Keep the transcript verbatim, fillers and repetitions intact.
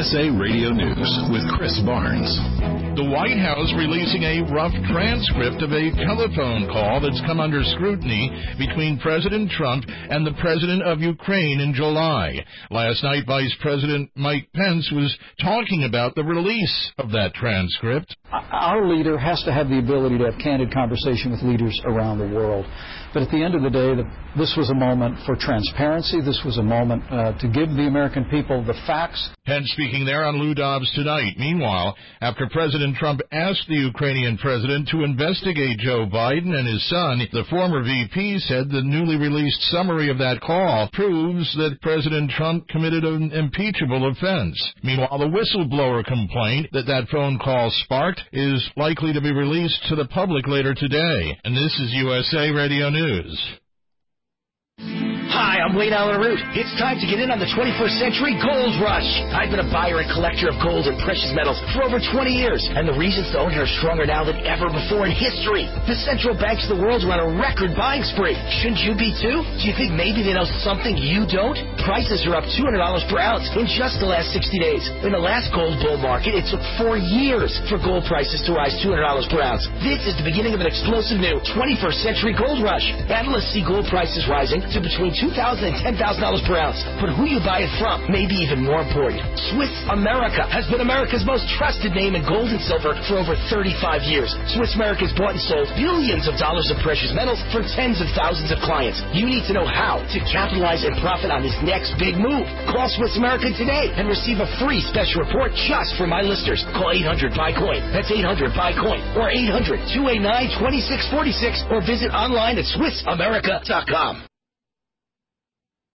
S A Radio News with Chris Barnes. The White House releasing a rough transcript of a telephone call that's come under scrutiny between President Trump and the President of Ukraine in July. Last night, Vice President Mike Pence was talking about the release of that transcript. Our leader has to have the ability to have candid conversation with leaders around the world. But at the end of the day, this was a moment for transparency. This was a moment uh, to give the American people the facts. Pence speaking there on Lou Dobbs Tonight. Meanwhile, after President Trump asked the Ukrainian president to investigate Joe Biden and his son, the former V P said the newly released summary of that call proves that President Trump committed an impeachable offense. Meanwhile, the whistleblower complaint that that phone call sparked is likely to be released to the public later today. And this is U S A Radio News. Hi, I'm Wayne Allen Root. It's time to get in on the twenty-first century gold rush. I've been a buyer and collector of gold and precious metals for over twenty years, and the reasons to own it are stronger now than ever before in history. The central banks of the world are on a record buying spree. Shouldn't you be too? Do you think maybe they know something you don't? Prices are up two hundred dollars per ounce in just the last sixty days. In the last gold bull market, it took four years for gold prices to rise two hundred dollars per ounce. This is the beginning of an explosive new twenty-first century gold rush. Analysts see gold prices rising to between two thousand dollars and ten thousand dollars per ounce. But who you buy it from may be even more important. Swiss America has been America's most trusted name in gold and silver for over thirty-five years. Swiss America has bought and sold billions of dollars of precious metals for tens of thousands of clients. You need to know how to capitalize and profit on this next big move. Call Swiss America today and receive a free special report just for my listeners. Call eight hundred buy coin. That's eight hundred buy coin or eight hundred two eight nine two six four six or visit online at Swiss America dot com.